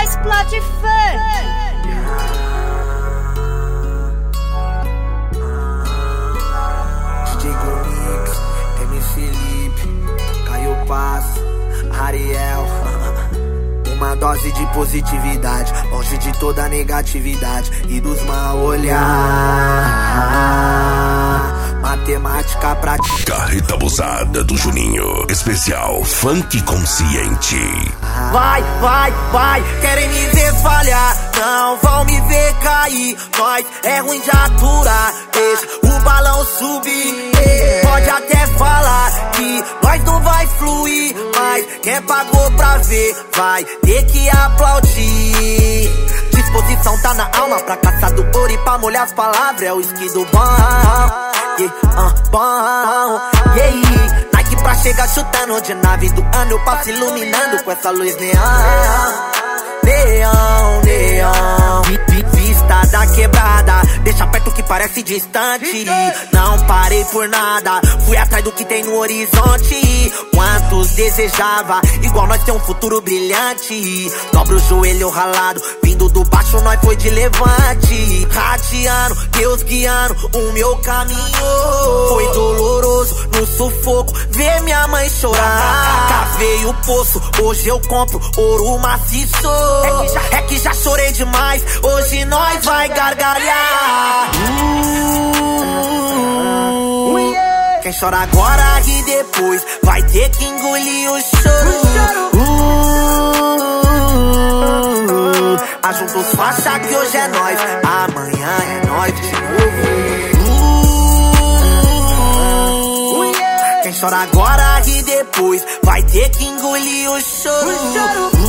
explode funk. Caio Paz, Ariel. Uma dose de positividade, longe de toda negatividade e dos mal olhar. Matemática prática. Carreta abusada do Juninho. Especial Funk Consciente. Vai, vai, vai, querem me ver falhar, não vão me ver cair. Nós é ruim de aturar, deixa o balão subir. Pode até falar que nós não vai fluir, mas quem pagou pra ver vai ter que aplaudir. Disposição tá na alma pra caçar do ouro e pra molhar as palavras. É o esqui do bom, bom, yeah. Nike pra chegar chutando de nave do ano. Eu passo iluminando com essa luz neon. Neon, neon, vista da quebrada, deixa perto que parece distante. Não parei por nada, fui atrás do que tem no horizonte. Quantos desejava, igual nós tem um futuro brilhante. Dobra o joelho ralado, vindo do baixo nós foi de levante. Radiando, Deus guiando o meu caminho. Foi doloroso, no sufoco, ver minha mãe chorar. Cavei o poço, hoje eu compro ouro maciço. É que já chorei demais, hoje nós vai gargalhar. Quem chora agora e depois vai ter que engolir o choro. Ajunta os faixa que hoje é nós, amanhã é nós de novo. Quem chora agora e depois vai ter que engolir o choro.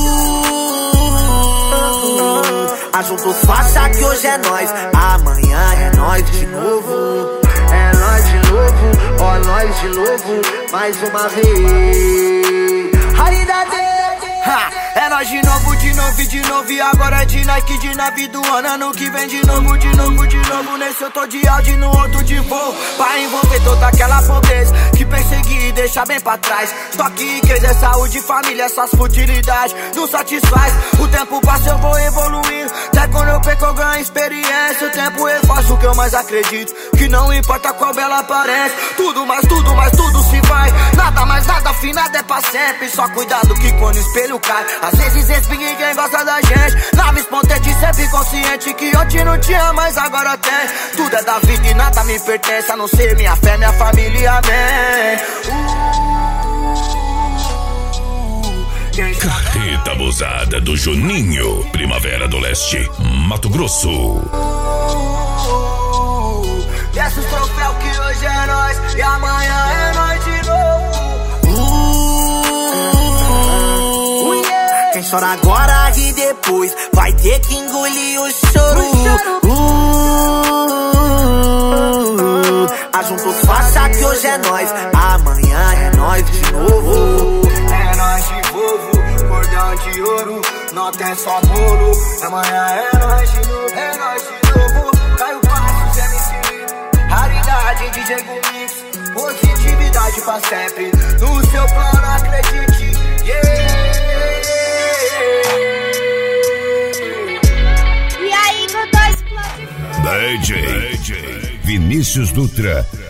Ajunta os faixa que hoje é nós, amanhã é nós de novo. É nós de novo, ó nós de novo, mais uma vez. Raridade! É nós de novo, de novo e de novo. E agora é de Nike, de nave do ano. Ano que vem de novo, de novo, de novo. Nesse eu tô de áudio, no outro de voo. Pra envolver toda aquela pobreza que persegui e deixa bem pra trás. Só que igreja, saúde, família, essas futilidades não satisfaz. O tempo passa, eu vou evoluindo. Até quando eu perco, eu ganho experiência. O tempo reforça o que eu mais acredito, que não importa qual bela aparência. Tudo mais, tudo se vai. Nada mais, nada, afinado é pra sempre. Só cuidado que quando o espelho cai, às vezes espinha ninguém gosta da gente. Nave espontânea, sempre consciente que ontem não tinha, mas agora tem. Tudo é da vida e nada me pertence, a não ser minha fé, minha família, amém. Carreta abusada do Juninho. Primavera do Leste, Mato Grosso. Desce os troféus que hoje é nós e amanhã é nós de novo. Quem chora agora e depois vai ter que engolir o choro. Ajunta os faixa que hoje é nós, amanhã é nós de novo. É nós de novo, cordão de ouro, não tem só bolo. Amanhã é nós de novo, é nós de novo. Caio Passos, MC, raridade, DJ Gumix. Positividade pra sempre, no seu plano acredite, yeah. E aí, Godó explode funk. DJ Vinícius Dutra.